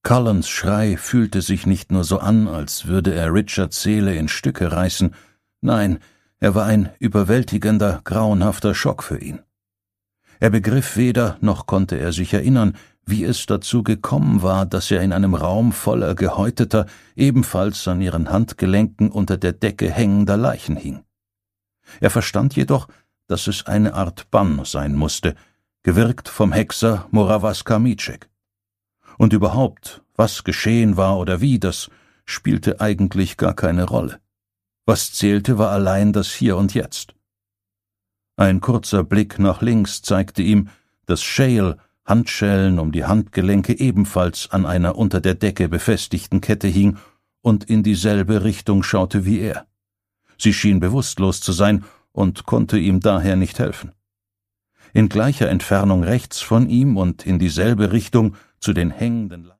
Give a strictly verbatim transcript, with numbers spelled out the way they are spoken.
Cullens Schrei fühlte sich nicht nur so an, als würde er Richards Seele in Stücke reißen, nein, er war ein überwältigender, grauenhafter Schock für ihn. Er begriff weder, noch konnte er sich erinnern, wie es dazu gekommen war, dass er in einem Raum voller gehäuteter, ebenfalls an ihren Handgelenken unter der Decke hängender Leichen hing. Er verstand jedoch, dass es eine Art Bann sein musste, gewirkt vom Hexer Morawaska Mieczek. Und überhaupt, was geschehen war oder wie, das spielte eigentlich gar keine Rolle. Was zählte, war allein das Hier und Jetzt. Ein kurzer Blick nach links zeigte ihm, dass Shale, Handschellen um die Handgelenke, ebenfalls an einer unter der Decke befestigten Kette hing und in dieselbe Richtung schaute wie er. Sie schien bewusstlos zu sein und konnte ihm daher nicht helfen. In gleicher Entfernung rechts von ihm und in dieselbe Richtung zu den hängenden